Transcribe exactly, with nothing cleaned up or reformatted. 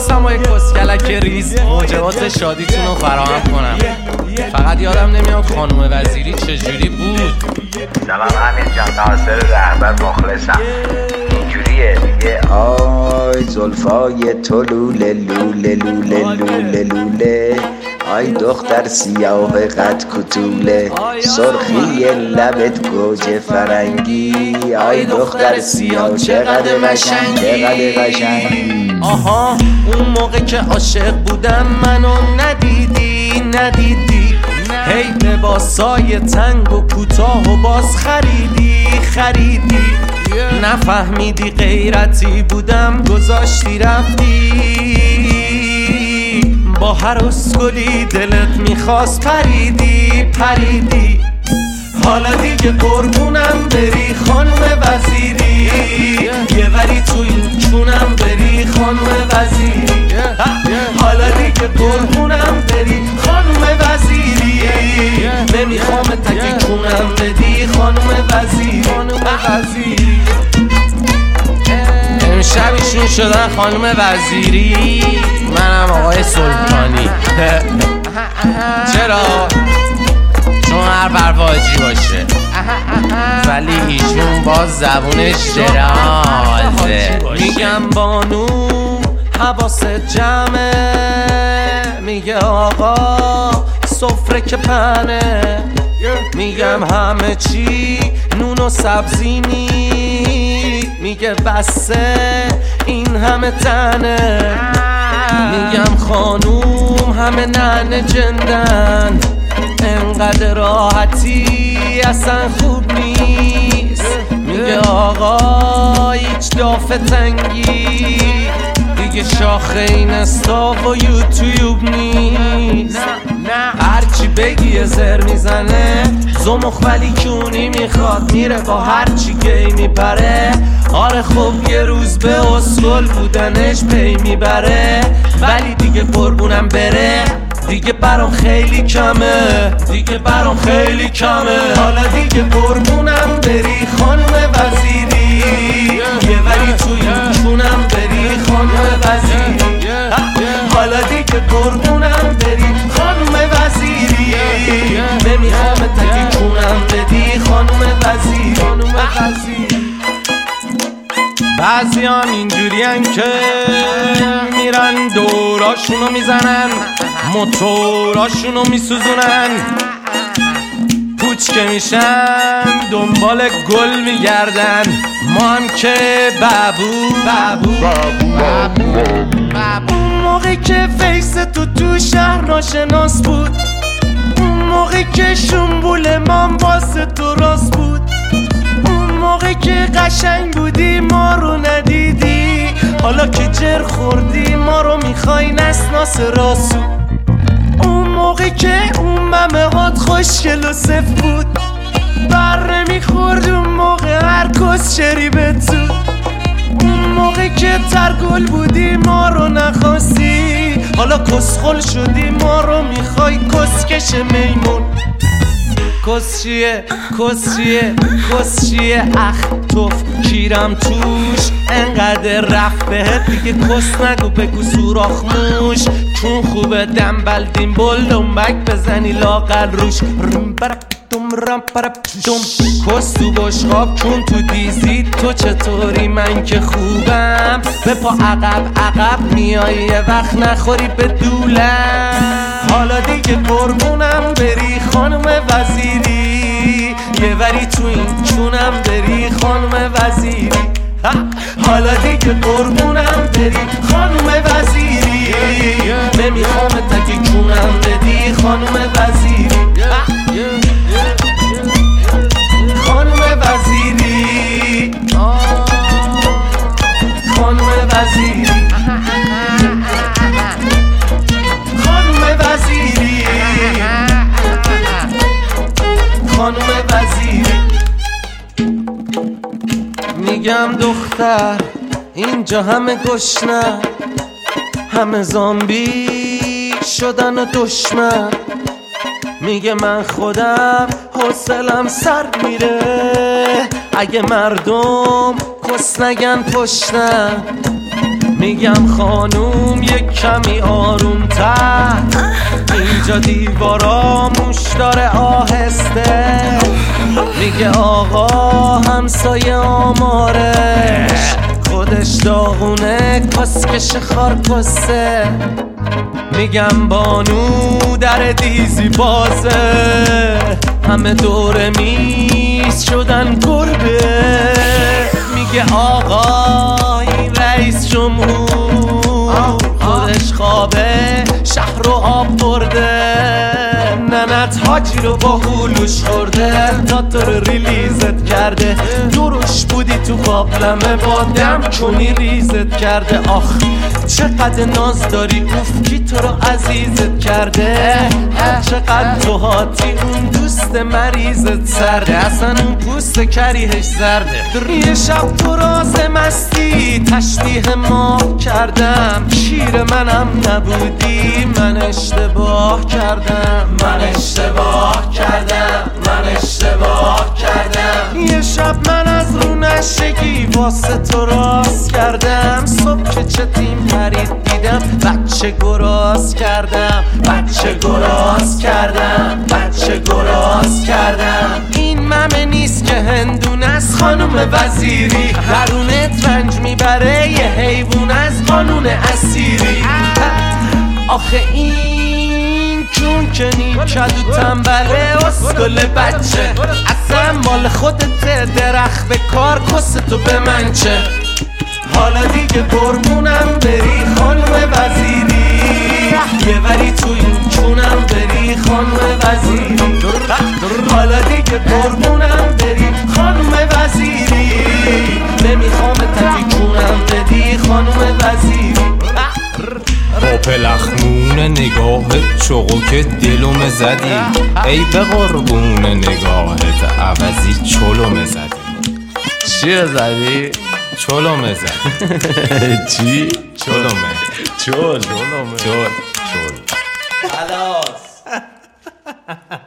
خواستم با یک کسکلک ریز موجبات شادیتون رو فراهم کنم. فقط یادم نمیاد خانم وزیری چجوری بود. سلام امیر جان، ناصر رهبر مخلصم. اینجوریه میگه آی زلفای تو لوله لوله لوله لوله لوله، آی دختر سیاه قد کتوله، سرخی لبت گوجه فرنگی، آی دختر سیاه چقدر قشنگ چقدر قشنگی. آها اون موقع که عاشق بودم منو ندیدی ندیدی، هی لباسای تنگ و کوتاه و باز خریدی خریدی، نفهمیدی غیرتی بودم گذاشتی رفتی، با هر اسکلی دلت میخواست پریدی پریدی. حالا دیگه قربونم بری خانم وزیری، یه وری تو این چونم بری خانم وزیری. حالا دیگه قربونم بری خانم وزیری، نمیخوام تکی چونم بدی خانم وزیری. امشب ایشون شدن خانم وزیری، منم آقای سلطانی. چرا؟ چون هر برواجی باشه، ولی ایشون باز زبونش درازه. میگم بانو حواست جمعه، میگه آقا سفره که پنه، میگم همه چی نون و سبزی نی، میگه بسه این همه تنه، میگم خانوم همه ننه جندن، انقدر راحتی اصلا خوب نیست، میگه آقا هیچ دافه تنگی دیگه شاخه این استا و یوتیوب نیست. هرچی بگی زر میزنه زمخ ولی کونی میخواد، میره با هرچی گی میپره. آره خب یه روز به اسکل بودنش پی میبره، ولی دیگه قربونم بره دیگه برام خیلی کمه، دیگه برام خیلی کمه. حالا دیگه قربونم بری خانم وزیری، یه ولی تو این چونم بری خانم وزیری. حالا دیگه قربونم بری خانم وزیری، نمیخوام تکی چونم بدی خانم وزیری. بعضی هم اینجوری هن که میرن دوراشونو میزنن، موتوراشونو میسوزونن، پوچ که میشن دنبال گل میگردن. ما هم که بابو بابو بابو بابو. اون موقع که فیس تو تو شهر ناشناس بود، اون موقع که شنبول من واسه تو راست بود، اون موقع که قشنگ بودی ما رو ندیدی، حالا که جر خوردی ما رو میخوای نسناس راسو. اون موقع که اون ممه هات خوشگل و صف بود، بر نمیخورد اون موقع هر کس شریبه تو، اون موقع که ترگل بودی ما رو نخواستی، حالا کسخل شدی ما رو میخوای کسکش میمون. کس چیه کس چیه کس چیه اخ توف کیرم توش، انقدر رفت بهت دیگه کس نگو بگو سوراخ موش، چون خوبه دنبل دیم بل دنبک بزنی لاغر روش. رم برک دم رم برک دم کس تو بشقاب چون تو دیزی تو چطوری من که خوبم، به پا عقب عقب میای یه وقت نخوری به دولم. حالا دیگه قربونم بری خانم وزیری، یه وری تو این چونم بری خانم وزیری. حالا دیگه قربونم بری خانم وزیری، نمیخوام تکی چونم بدی خانم وزیری. خانم وزیری خانم وزیری خانم وزیری خانم وزیری. میگم دختر اینجا همه گشنه، همه زامبی شدن و دشمن، میگه من خودم حوصلم سر میره اگه مردم کس نگن پشتم، میگم خانوم یک کمی آروم تر، اینجا دیوارا موش داره آهسته. میگه آقا همسایه آمارش خودش داغونه کسکش خارکسته. میگم بانو در دیزی بازه، همه دور میز شدن گربه. میگه آقا این رئیس جمهور خودش خوابه شهر رو آب برده. ننت حاجی رو با هولوش خورده، تا تو رو ریلیزت کرده. دروش بودی تو قابلمه با دم کنی ریزت کرده. آخ چقدر ناز داری اوف کی تو رو عزیزت کرده. چقدر تو هاتی اون دوست مریضت سرده، اصلا اون پوست کریهش زرده. یه شب تو راز مستی تشبیه ماه کردم، شیر منم نبودی من اشتباه کردم. من اشتباه کردم من اشتباه کردم. یه شب من از رو نشگی واسه تو راست کردم. صبح که چتیم پرید دیدم بچه گراز کردم. بچه گراز کردم بچه گراز کردم. این ممه نیست که هندون از خانوم وزیری، درونت رنج میبره یه حیوان از قانون اسیری. آخه این چون که نیکد و تنبله اسکل بچه، اصلا مال خودت درخت به کار کس تو به من چه. حالا دیگه قربونم بری خانم وزیری، یه وری تو این چونم بری خانم وزیری. حالا دیگه قربونم بری خانم وزیری، نمیخوام تکی چونم بدی خانم وزیری. با پلخمون نگاهت چوقو دلوم زدی، ای به قربون نگاهت عوضی چلوم زدی. چیه زدی؟ چلوم زدی. چی؟ چلومه چل چل چل خلاص